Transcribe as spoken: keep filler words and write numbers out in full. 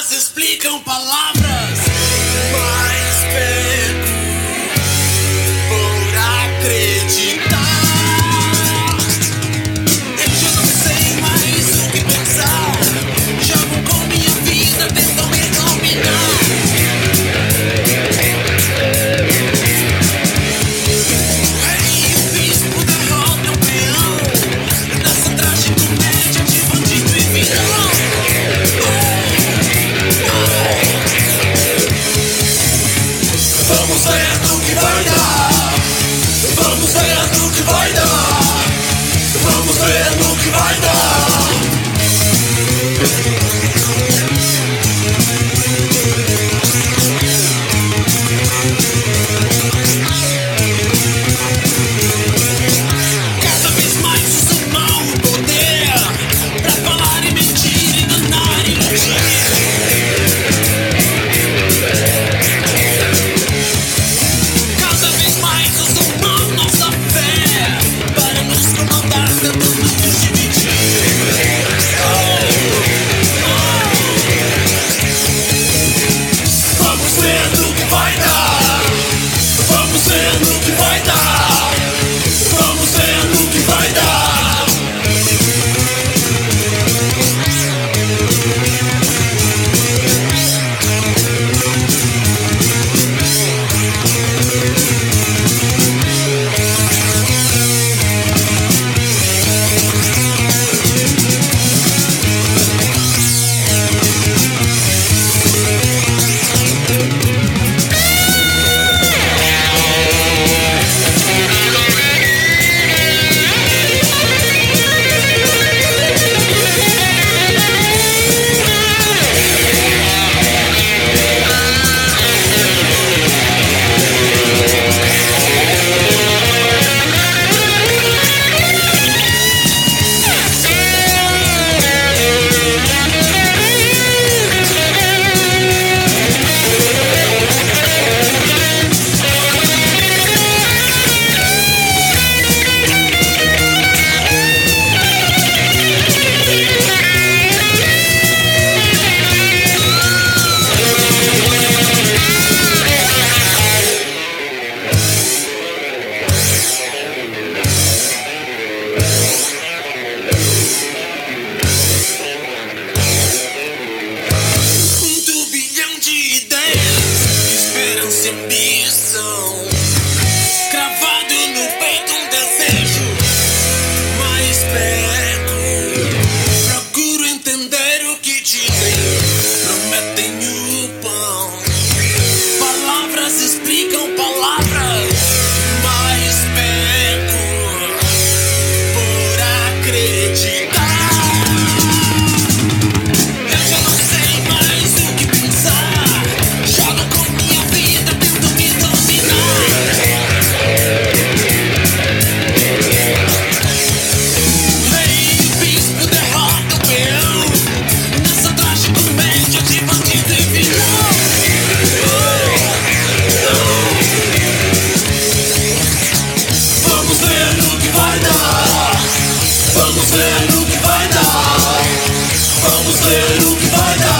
Palavras explicam palavras, mas pego por acreditar. Eu já não sei mais o que pensar. Jogo com minha vida, tentam me dominar. Rei, o bispo derrota o peão nessa tragicomédia de bandido e vilão. Vamos ver no que vai dar. Vamos ver no que vai dar. Vamos ver no que vai dar. Cada vez mais usa mal o poder pra falar e mentir, enganar e iludir. Cada vez mais usam mal nossa fé para nos comandar, tentando nos dividir. Vamos ver no que vai dar. Vamos ver no que vai dar. Vamos ver no que vai dar. Um turbilhão de ideias, esperança e ambição, cravado no peito um desejo, mas pego. Procuro entender o que dizem, prometem o pão. Palavras explicam palavras, mas pego por acreditar. Eu já não sei mais o que pensar. Jogo com minha vida, tento me dominar. Rei, o bispo derrota o peão nessa tragicomédia de bandido e vilão. Vamos ver no que vai dar. Vamos ver no que vai dar. Vamos ver o que vai dar.